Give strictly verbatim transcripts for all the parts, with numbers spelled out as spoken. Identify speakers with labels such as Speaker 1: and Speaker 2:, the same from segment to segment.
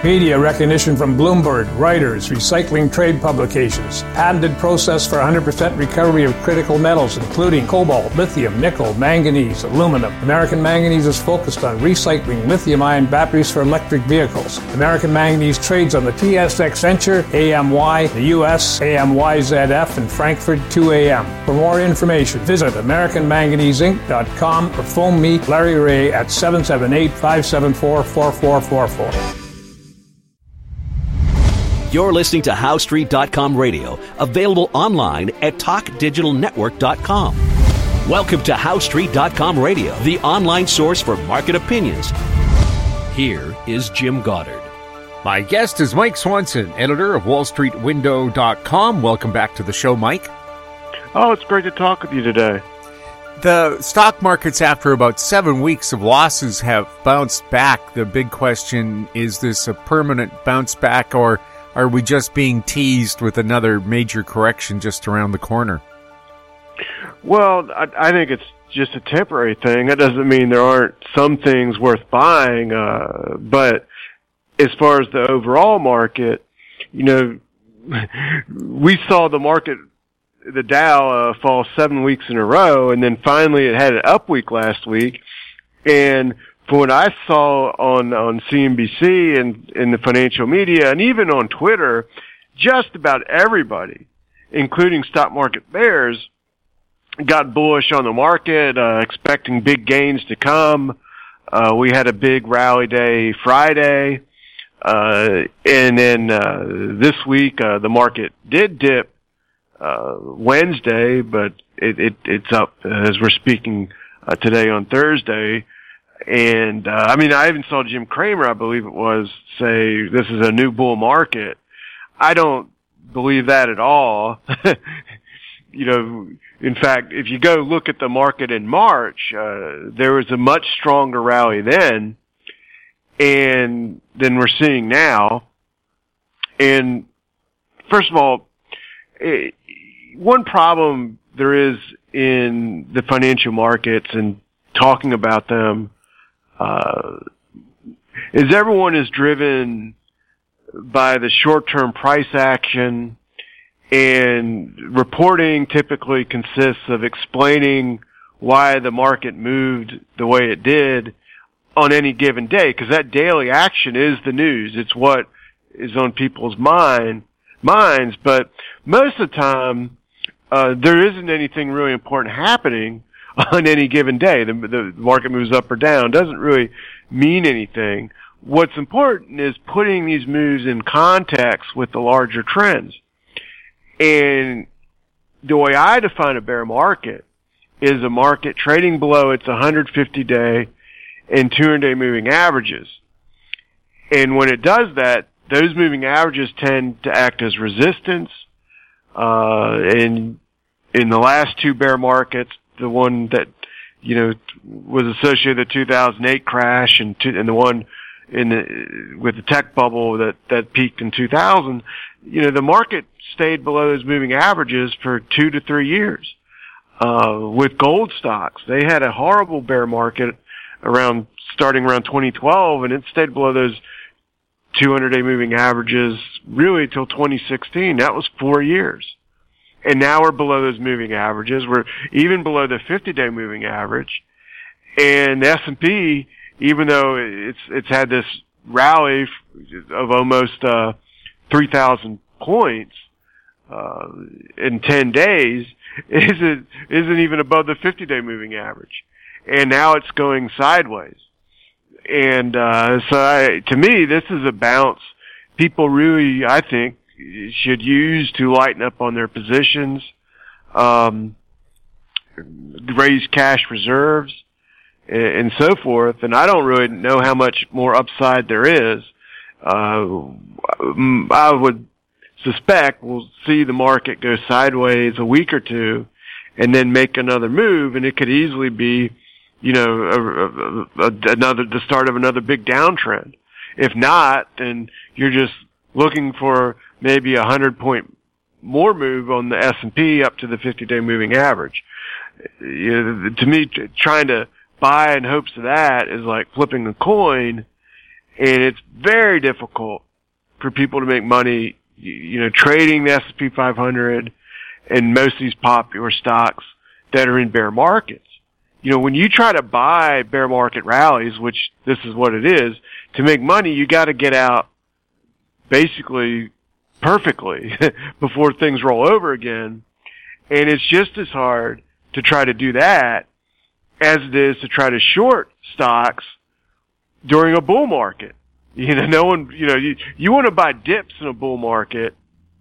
Speaker 1: Media recognition from Bloomberg, Reuters, recycling trade publications. Patented process for one hundred percent recovery of critical metals, including cobalt, lithium, nickel, manganese, aluminum. American Manganese is focused on recycling lithium-ion batteries for electric vehicles. American Manganese trades on the T S X Venture, A M Y, the U S, A M Y Z F, and Frankfurt two A M. For more information, visit American Manganese Inc dot com or phone me, Larry Ray, at seven seven eight, five seven four, four four four four.
Speaker 2: You're listening to How Street dot com radio, available online at talk digital network dot com. Welcome to How Street dot com radio, the online source for market opinions. Here is Jim Goddard.
Speaker 3: My guest is Mike Swanson, editor of wall street window dot com. Welcome back to the show, Mike.
Speaker 4: Oh, it's great to talk with you today.
Speaker 3: The stock markets, after about seven weeks of losses, have bounced back. The big question, is this a permanent bounce back, or are we just being teased with another major correction just around the corner?
Speaker 4: Well, I, I think it's just a temporary thing. That doesn't mean there aren't some things worth buying, uh, but as far as the overall market, you know, we saw the market, the Dow, uh, fall seven weeks in a row, and then finally it had an up week last week, and from what I saw on, on C N B C and in the financial media and even on Twitter, just about everybody, including stock market bears, got bullish on the market, uh, expecting big gains to come. Uh, we had a big rally day Friday, uh, and then, uh, this week, uh, the market did dip, uh, Wednesday, but it, it, it's up as we're speaking, uh, today on Thursday. And, uh, I mean, I even saw Jim Cramer, I believe it was, say this is a new bull market. I don't believe that at all. You know, in fact, if you go look at the market in March, uh, there was a much stronger rally then and than we're seeing now. And first of all, it, one problem there is in the financial markets and talking about them, Uh, is everyone is driven by the short-term price action, and reporting typically consists of explaining why the market moved the way it did on any given day, because that daily action is the news. It's what is on people's mind, minds, but most of the time, uh, there isn't anything really important happening on any given day. The, the market moves up or down. Doesn't really mean anything. What's important is putting these moves in context with the larger trends. And the way I define a bear market is a market trading below its one hundred fifty day and two hundred day moving averages. And when it does that, those moving averages tend to act as resistance. Uh, and in the last two bear markets, the one that, you know, was associated with the two thousand eight crash and, two, and the one in the, with the tech bubble that, that peaked in two thousand, you know, the market stayed below those moving averages for two to three years. Uh, with gold stocks, they had a horrible bear market around, starting around twenty twelve, and it stayed below those two hundred day moving averages really till twenty sixteen. That was four years. And now we're below those moving averages. We're even below the fifty day moving average. And the S and P, even though it's, it's had this rally of almost, uh, three thousand points, uh, in ten days, isn't, isn't even above the fifty day moving average. And now it's going sideways. And, uh, so I, to me, this is a bounce people really, I think, should use to lighten up on their positions, um, raise cash reserves, and, and so forth. And I don't really know how much more upside there is. Uh, I would suspect we'll see the market go sideways a week or two and then make another move, and it could easily be, you know, a, a, a, another, the start of another big downtrend. If not, then you're just looking for maybe a hundred point more move on the S and P up to the fifty day moving average. You know, to me, trying to buy in hopes of that is like flipping a coin, And it's very difficult for people to make money, you know, trading the S and P five hundred and most of these popular stocks that are in bear markets. You know, when you try to buy bear market rallies, which this is what it is, to make money, you got to get out basically perfectly before things roll over again. And it's just as hard to try to do that as it is to try to short stocks during a bull market. You know, no one, you know, you, you want to buy dips in a bull market,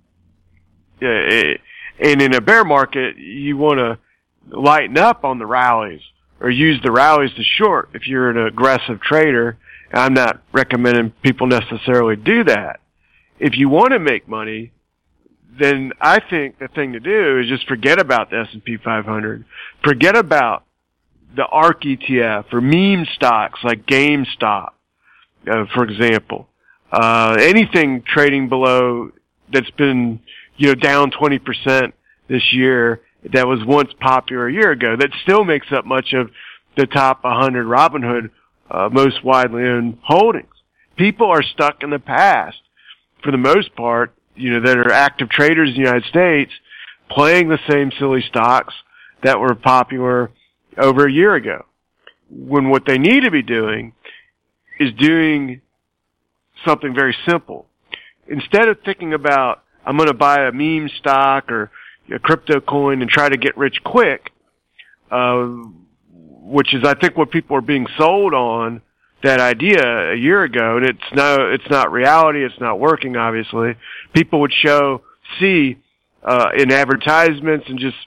Speaker 4: uh, and in a bear market, you want to lighten up on the rallies or use the rallies to short if you're an aggressive trader. I'm not recommending people necessarily do that. If you want to make money, then I think the thing to do is just forget about the S and P five hundred. Forget about the ARK E T F or meme stocks like GameStop, uh, for example. Uh, anything trading below that's been, you know, down twenty percent this year that was once popular a year ago, that still makes up much of the top one hundred Robinhood uh, most widely owned holdings. People are stuck in the past for the most part, you know, that are active traders in the United States playing the same silly stocks that were popular over a year ago. When what they need to be doing is doing something very simple. Instead of thinking about, I'm going to buy a meme stock or a crypto coin and try to get rich quick, uh, which is, I think, what people are being sold on, that idea a year ago, and it's no, it's not reality. It's not working. Obviously, people would show, see, uh, in advertisements and just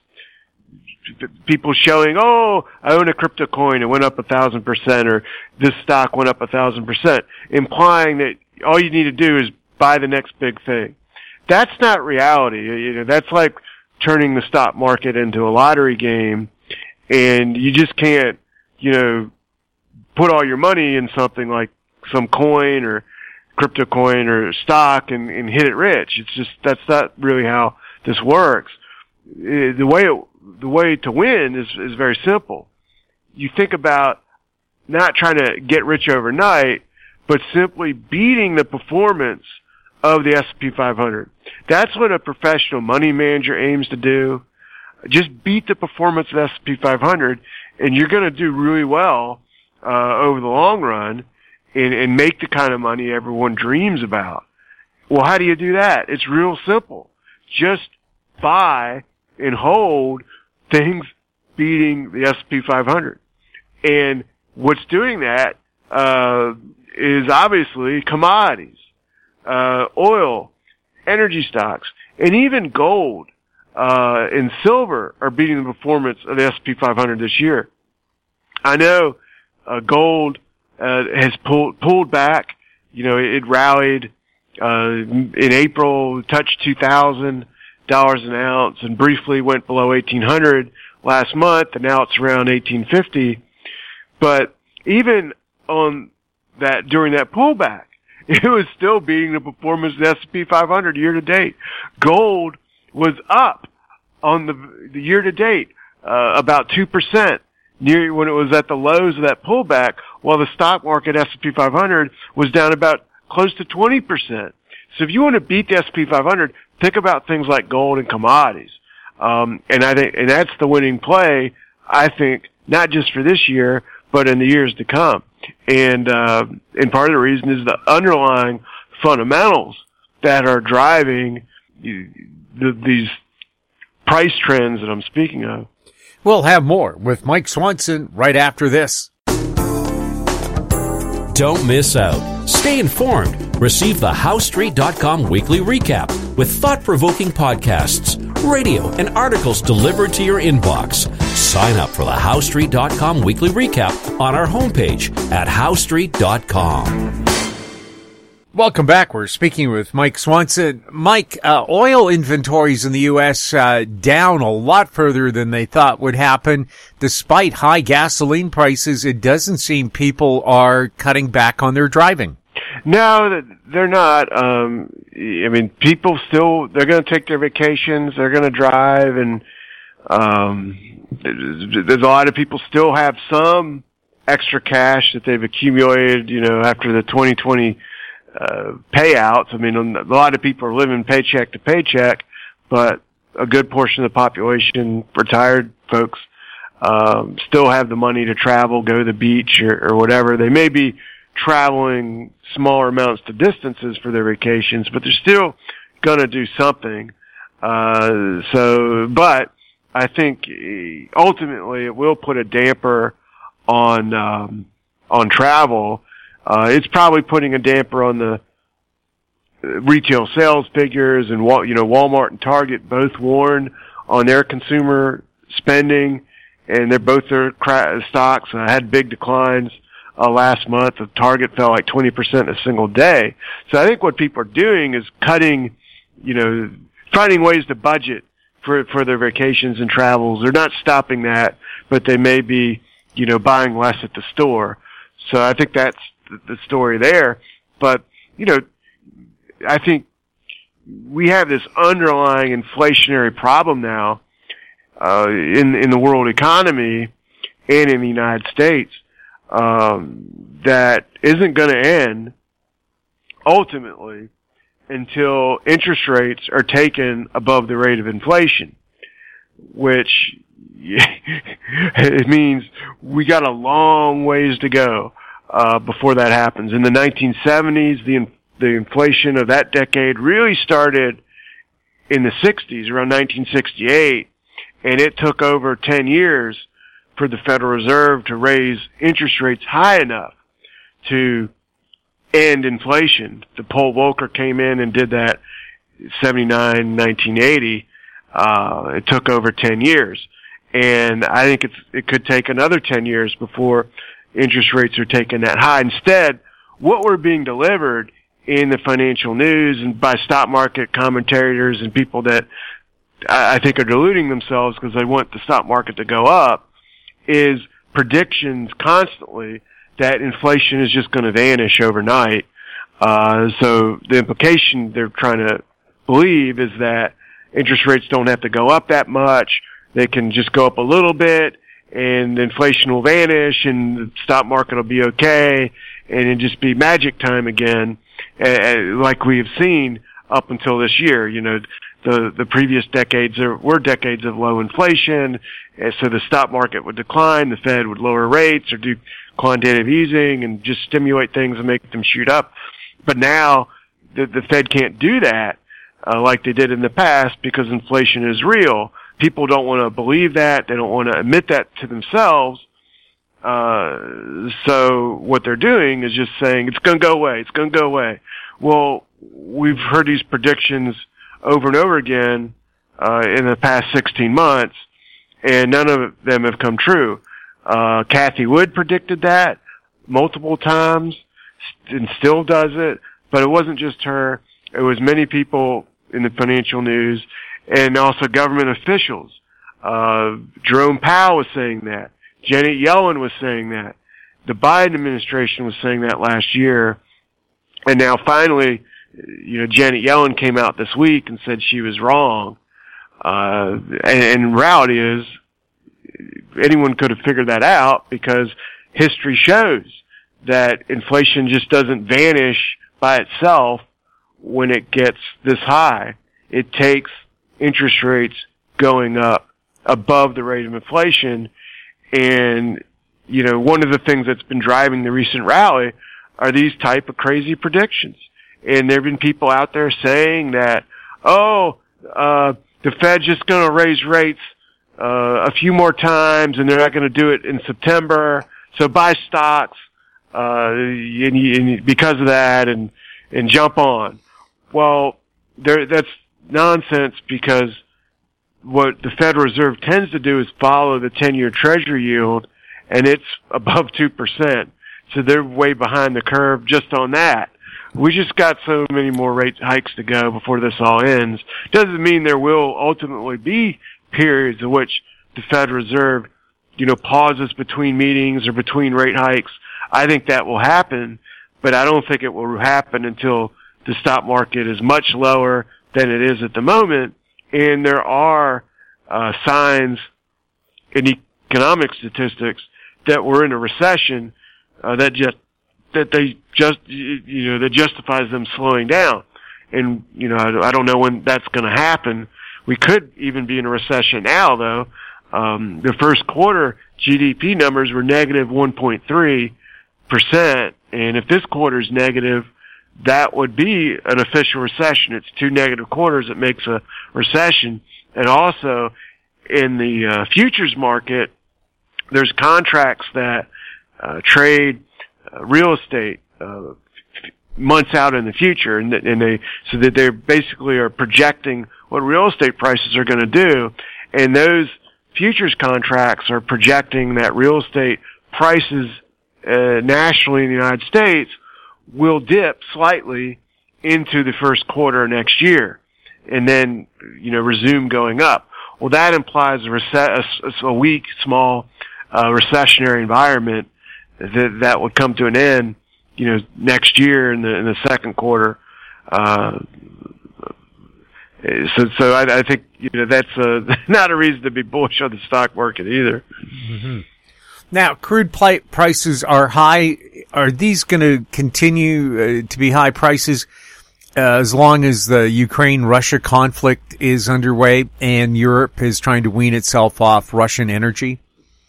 Speaker 4: people showing, oh, I own a crypto coin. It went up a thousand percent, or this stock went up a thousand percent, implying that all you need to do is buy the next big thing. That's not reality. You know, that's like turning the stock market into a lottery game, and you just can't, you know, put all your money in something like some coin or crypto coin or stock and, and hit it rich. It's just, that's not really how this works. The way it, the way to win is, is very simple. You think about not trying to get rich overnight, but simply beating the performance of the S and P five hundred. That's what a professional money manager aims to do. Just beat the performance of the S and P five hundred, and you're going to do really well Uh, over the long run, and, and make the kind of money everyone dreams about. Well, how do you do that? It's real simple. Just buy and hold things beating the S and P five hundred. And what's doing that uh, is obviously commodities, uh, oil, energy stocks, and even gold uh, and silver are beating the performance of the S and P five hundred this year. I know Uh, gold uh, has pulled pulled back. You know, it, it rallied uh, in April, touched two thousand dollars an ounce, and briefly went below eighteen hundred last month, and now it's around eighteen fifty. But even on that, during that pullback, it was still beating the performance of the S and P five hundred year to date. Gold was up on the, the year to date uh, about two percent. Near when it was at the lows of that pullback, while the stock market S and P five hundred was down about close to twenty percent. So if you want to beat the S and P five hundred, think about things like gold and commodities. Um, and I think, and that's the winning play, I think, not just for this year, but in the years to come. And, uh, and part of the reason is the underlying fundamentals that are driving the, these price trends that I'm speaking of.
Speaker 3: We'll have more with Mike Swanson right after this.
Speaker 2: Don't miss out. Stay informed. Receive the How Street dot com weekly recap with thought-provoking podcasts, radio, and articles delivered to your inbox. Sign up for the How Street dot com weekly recap on our homepage at How Street dot com.
Speaker 3: Welcome back. We're speaking with Mike Swanson. Mike, uh, oil inventories in the U S uh, down a lot further than they thought would happen. Despite high gasoline prices, it doesn't seem people are cutting back on their driving.
Speaker 4: No, they're not. Um, I mean, people still, they're going to take their vacations, they're going to drive, and um, there's a lot of people still have some extra cash that they've accumulated, you know, after the twenty twenty uh, payouts. I mean, a lot of people are living paycheck to paycheck, but a good portion of the population, retired folks, um, still have the money to travel, go to the beach or, or whatever. They may be traveling smaller amounts to distances for their vacations, but they're still going to do something. Uh, so, but I think ultimately it will put a damper on, um, on travel. Uh, it's probably putting a damper on the retail sales figures, and, you know, Walmart and Target both warn on their consumer spending, and they're both their stocks uh, had big declines uh, last month. The Target fell like twenty percent in a single day. So I think what people are doing is cutting, you know, finding ways to budget for for their vacations and travels. They're not stopping that, but they may be, you know, buying less at the store. So I think that's the story there. But, you know, I think we have this underlying inflationary problem now uh, in in the world economy and in the United States um, that isn't going to end ultimately until interest rates are taken above the rate of inflation, which it means we got a long ways to go uh, before that happens. In the nineteen seventies, the the inflation of that decade really started in the sixties, around nineteen sixty-eight, and it took over ten years for the Federal Reserve to raise interest rates high enough to end inflation. The Paul Volcker came in and did that seventy-nine, nineteen eighty. Uh, it took over ten years. And I think it's, it could take another ten years before interest rates are taken that high. Instead, what we're being delivered in the financial news and by stock market commentators and people that I think are deluding themselves because they want the stock market to go up is predictions constantly that inflation is just going to vanish overnight. Uh, so the implication they're trying to believe is that interest rates don't have to go up that much. They can just go up a little bit and inflation will vanish and the stock market will be okay and it'll just be magic time again, uh, like we have seen up until this year. You know, the, the previous decades there were decades of low inflation, and so the stock market would decline, the Fed would lower rates or do quantitative easing and just stimulate things and make them shoot up. But now the, the Fed can't do that uh, like they did in the past because inflation is real. People don't want to believe that. They don't want to admit that to themselves. Uh, so what they're doing is just saying, it's going to go away. It's going to go away. Well, we've heard these predictions over and over again, uh, in the past sixteen months, and none of them have come true. Uh, Cathie Wood predicted that multiple times and still does it, but it wasn't just her. It was many people in the financial news and also government officials. Uh, Jerome Powell was saying that. Janet Yellen was saying that. The Biden administration was saying that last year. And now finally, you know, Janet Yellen came out this week and said she was wrong. Uh, and, and reality is, anyone could have figured that out because history shows that inflation just doesn't vanish by itself when it gets this high. It takes interest rates going up above the rate of inflation. And, you know, one of the things that's been driving the recent rally are these type of crazy predictions. And there have been people out there saying that, oh, uh, the Fed's just going to raise rates uh, a few more times and they're not going to do it in September. So buy stocks, uh, and, and because of that and, and jump on. Well, there, that's nonsense because what the Federal Reserve tends to do is follow the ten-year Treasury yield, and it's above two percent. So they're way behind the curve just on that. We just got so many more rate hikes to go before this all ends. Doesn't mean there will ultimately be periods in which the Federal Reserve, you know, pauses between meetings or between rate hikes. I think that will happen, but I don't think it will happen until the stock market is much lower than it is at the moment. And there are uh, signs in economic statistics that we're in a recession, uh, that just, that they just, you know, that justifies them slowing down. And, you know, I, I don't know when that's going to happen. We could even be in a recession now, though. Um, the first quarter G D P numbers were negative one point three percent. And if this quarter is negative, that would be an official recession. It's two negative quarters that makes a recession. And also, in the uh, futures market, there's contracts that uh, trade uh, real estate uh, f- months out in the future, and, and they so that they basically are projecting what real estate prices are going to do, and those futures contracts are projecting that real estate prices uh, nationally in the United States will dip slightly into the first quarter next year, and then, you know, resume going up. Well, that implies a, rece- a, a weak, small, uh, recessionary environment that that would come to an end, you know, next year in the in the second quarter. Uh, so, so I, I think, you know, that's uh, not a reason to be bullish on the stock market either.
Speaker 3: Mm-hmm. Now, crude pl- prices are high. Are these going to continue uh, to be high prices uh, as long as the Ukraine-Russia conflict is underway and Europe is trying to wean itself off Russian energy?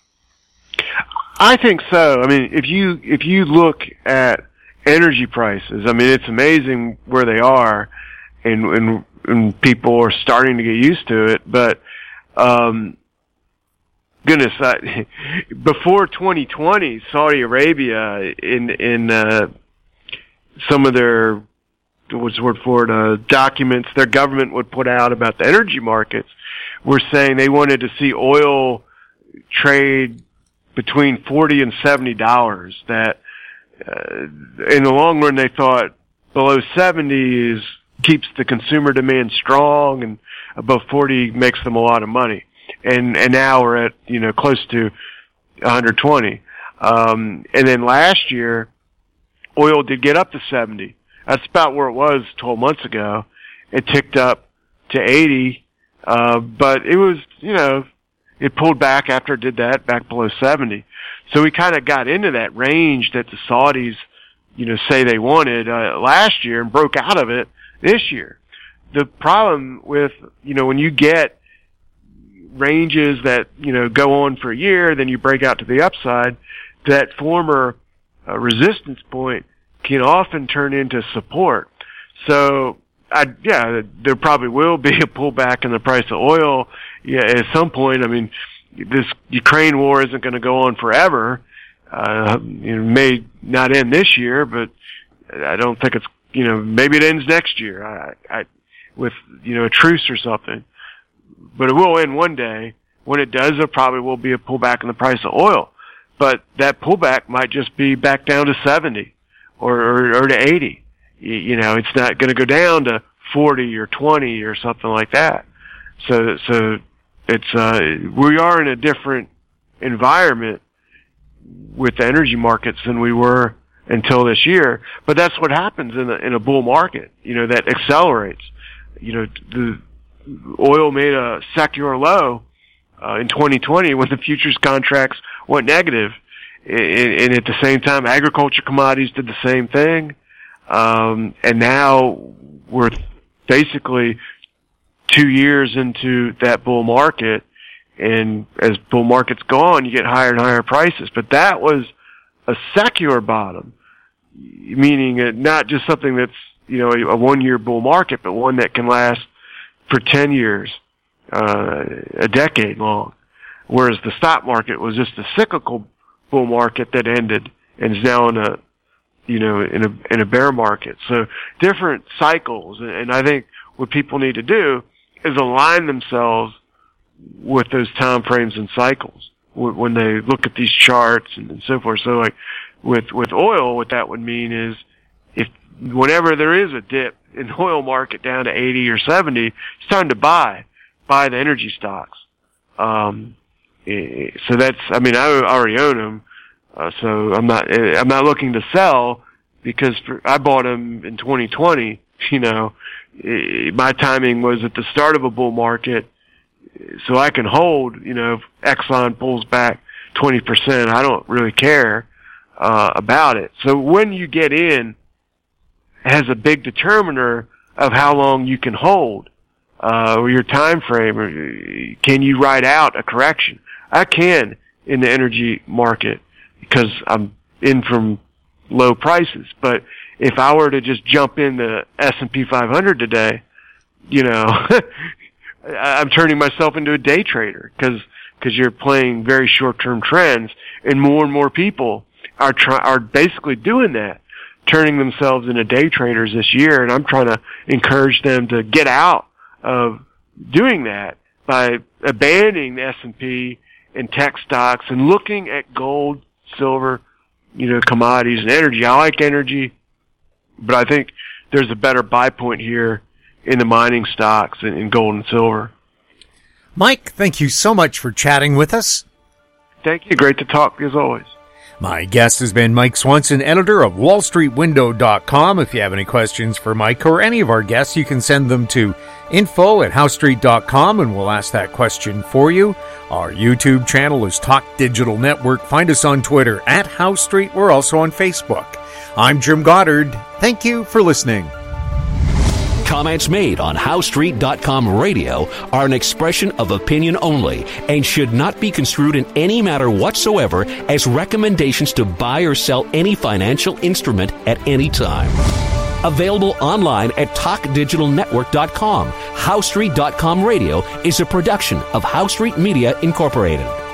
Speaker 4: I think so. I mean, if you if you look at energy prices, I mean, it's amazing where they are, and and, and people are starting to get used to it. But um, goodness, I, before twenty twenty, Saudi Arabia in in uh, some of their what's the word for it uh, documents their government would put out about the energy markets were saying they wanted to see oil trade between forty and seventy dollars. That uh, in the long run they thought below seventy is keeps the consumer demand strong, and above forty makes them a lot of money. And and now we're at, you know, close to one hundred twenty. Um, and then last year, oil did get up to seventy. That's about where it was twelve months ago. It ticked up to eighty, uh, but it was, you know, it pulled back after it did that, back below seventy. So we kind of got into that range that the Saudis, you know, say they wanted uh, last year and broke out of it this year. The problem with, you know, when you get ranges that, you know, go on for a year, then you break out to the upside, that former uh, resistance point can often turn into support. So, I, yeah, there probably will be a pullback in the price of oil. Yeah, at some point. I mean, this Ukraine war isn't going to go on forever. Uh, it may not end this year, but I don't think it's, you know, maybe it ends next year. I, I, with, you know, a truce or something. But it will end one day. When it does, there probably will be a pullback in the price of oil. But that pullback might just be back down to seventy or, or, or to eighty. You, you know, it's not going to go down to forty or twenty or something like that. So, so it's, uh, we are in a different environment with the energy markets than we were until this year. But that's what happens in a, in a bull market, you know, that accelerates. You know, the oil made a secular low, uh, in twenty twenty when the futures contracts went negative. And, and at the same time, agriculture commodities did the same thing. Um, and now we're basically two years into that bull market, and as bull markets go on, you get higher and higher prices. But that was a secular bottom, meaning not just something that's, you know, a one-year bull market, but one that can last for ten years, uh, a decade long. Whereas the stock market was just a cyclical bull market that ended and is now in a, you know, in a, in a bear market. So different cycles. And I think what people need to do is align themselves with those time frames and cycles when they look at these charts and so forth. So like with, with oil, what that would mean is if whenever there is a dip in the oil market down to eighty or seventy, it's time to buy, buy the energy stocks. Um, so that's, I mean, I already own them. Uh, so I'm not, I'm not looking to sell because for, I bought them in twenty twenty, you know, it, my timing was at the start of a bull market, so I can hold, you know, if Exxon pulls back twenty percent. I don't really care uh, about it. So when you get in, it has a big determiner of how long you can hold, uh, or your time frame, or can you ride out a correction? I can in the energy market because I'm in from low prices. But if I were to just jump in the S and P five hundred today, you know, I'm turning myself into a day trader because because you're playing very short-term trends, and more and more people are try are basically doing that, turning themselves into day traders this year. And I'm trying to encourage them to get out of doing that by abandoning the S and P and tech stocks and looking at gold, silver, you know, commodities and energy. I like energy, but I think there's a better buy point here in the mining stocks and in gold and silver.
Speaker 3: Mike, thank you so much for chatting with us.
Speaker 4: Thank you. Great to talk as always.
Speaker 3: My guest has been Mike Swanson, editor of wall street window dot com. If you have any questions for Mike or any of our guests, you can send them to info at house street dot com, and we'll ask that question for you. Our YouTube channel is Talk Digital Network. Find us on Twitter at House Street. We're also on Facebook. I'm Jim Goddard. Thank you for listening.
Speaker 2: Comments made on house street dot com radio are an expression of opinion only and should not be construed in any matter whatsoever as recommendations to buy or sell any financial instrument at any time. Available online at talk digital network dot com. house street dot com radio is a production of House Street Media Incorporated.